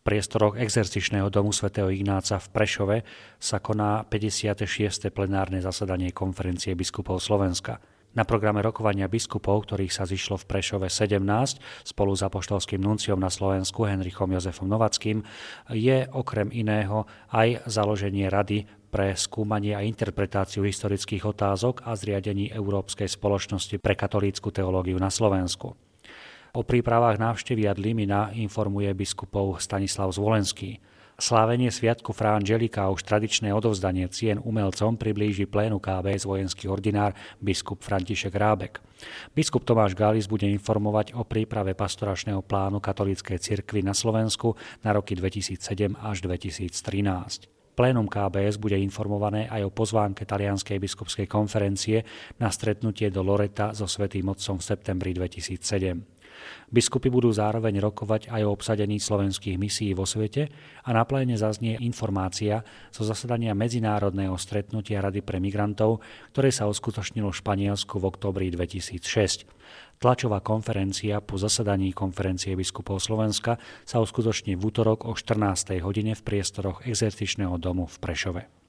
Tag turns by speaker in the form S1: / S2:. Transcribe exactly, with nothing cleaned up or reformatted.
S1: priestoroch exercičného domu svätého Ignáca v Prešove sa koná päťdesiate šieste plenárne zasadanie konferencie biskupov Slovenska. Na programe rokovania biskupov, ktorých sa zišlo v Prešove sedemnásť, spolu s apoštolským nunciom na Slovensku Henrichom Jozefom Novackým, je okrem iného aj založenie Rady pre skúmanie a interpretáciu historických otázok a zriadení Európskej spoločnosti pre katolícku teológiu na Slovensku. O prípravách návštevy ad limina informuje biskupov Stanislav Zvolenský. Slávenie sviatku Fra Angelika a už tradičné odovzdanie cien umelcom priblíži plénu ká bé es vojenský ordinár biskup František Rábek. Biskup Tomáš Galis bude informovať o príprave pastoračného plánu katolíckej cirkvi na Slovensku na roky dvetisícsedem až dvetisíctrinásť. Plénum ká bé es bude informované aj o pozvánke Talianskej biskupskej konferencie na stretnutie do Loreta so Svätým Otcom v septembri dvetisícsedem. Biskupy budú zároveň rokovať aj o obsadení slovenských misií vo svete a na pléne zaznie informácia zo zasadania medzinárodného stretnutia Rady pre migrantov, ktoré sa uskutočnilo v Španielsku v októbri dvetisícšesť. Tlačová konferencia po zasadaní konferencie biskupov Slovenska sa uskutoční v utorok o štrnástej hodine v priestoroch exercičného domu v Prešove.